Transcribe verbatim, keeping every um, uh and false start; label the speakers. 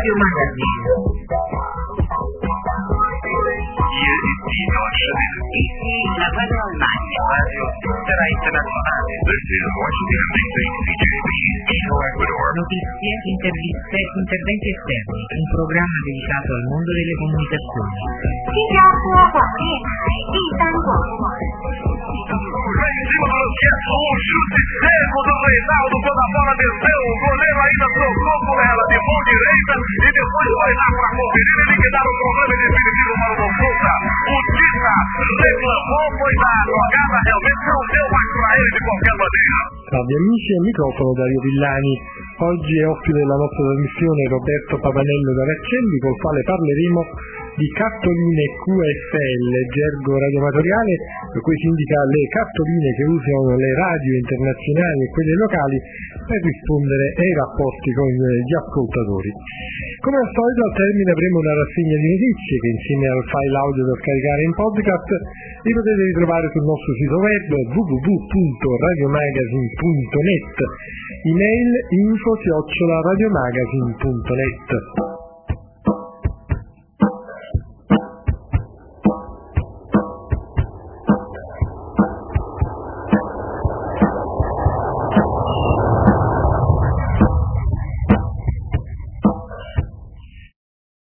Speaker 1: Radio Magazine.
Speaker 2: Hier ist die deutsche Welle.
Speaker 1: Ici la Radio Allemagne.
Speaker 2: Radio Intera Internazionale. This is Washington D C, C J B, Quito, Ecuador.
Speaker 1: Notizie, interviste, interventi esterni. Un programma dedicato al mondo delle comunicazioni.
Speaker 3: 新加坡广电台第三广播网。
Speaker 2: Em cima do Luquete, o chute seco do Reinaldo quando a bola desceu, o goleiro ainda tocou com ela de mão direita e depois foi lá para conferir e liquidar o problema definitivo para o Consulta. O Tita reclamou, foi da jogada, realmente não deu mais para ele de qualquer maneira.
Speaker 4: Salve amici, al microfono Dario Villani. Oggi è ospite della nostra trasmissione Roberto Pavanello da Vercelli, col quale parleremo di cartoline Q S L, gergo radioamatoriale, per cui si indica le cartoline che usano le radio internazionali e quelle locali per rispondere ai rapporti con gli ascoltatori. Come al solito al termine avremo una rassegna di notizie che insieme al file audio da scaricare in podcast li potete ritrovare sul nostro sito web w w w punto radiomagazine punto net, email info chiocciola radiomagazine punto net.